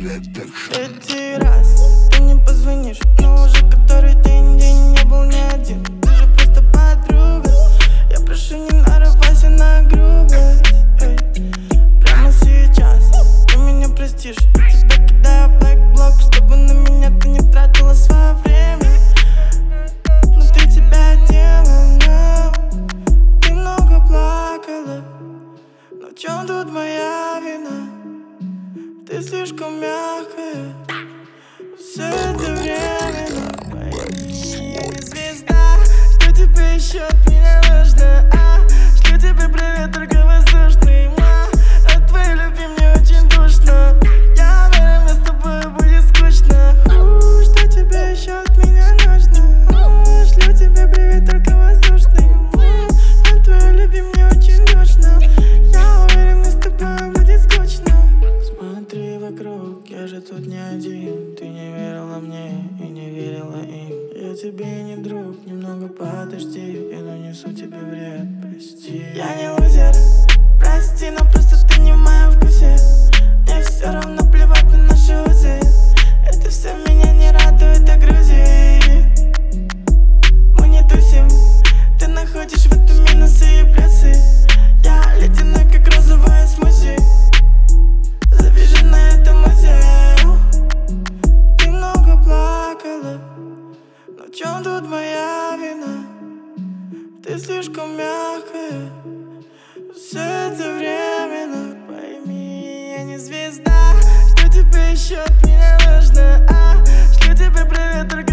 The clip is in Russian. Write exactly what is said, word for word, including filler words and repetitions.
Третий раз ты не позвонишь, но уже который день день не был ни один. Ты же просто подруга. Я прошу, не нарывайся на грубость, эй. Прямо сейчас ты меня простишь. Я тебя кидаю в блэк-блок, чтобы на меня ты не тратила свое время. Внутри тебя демон, но ты много плакала. Но в чем тут моя вина? Ты слишком мягкая. Все это время, пойми, я не звезда. Что тебе еще от меня нужно, а? Шлю тебе привет, только воздушный, ма. От твоей любви мне очень душно. Я уверен, с тобой будет скучно. У, что тебе еще от меня нужно? У, шлю тебе привет, только воздушный, ма. От твоей любви мне очень душно. Я уверен, с тобой будет скучно. Смотри вокруг, я же тут не один. Ты не верила мне и не верила им. Я тебе не друг, немного подожди. Я нанесу тебе вред, прости. Я не лузер, прости, но просто ты не в моем вкусе. Мне все равно плевать на наши узы. Это все меня не радует, а грузит. Мы не тусим, ты находишь в этом минусы и плюсы. Я ледяной, как розовая смузи. Завяжи на этом музею. Ты много плакала, но в чем тут моя вина? Ты слишком мягкая. Все это временно, пойми, я не звезда. Что тебе еще от меня нужно, а? Шлю тебе привет, только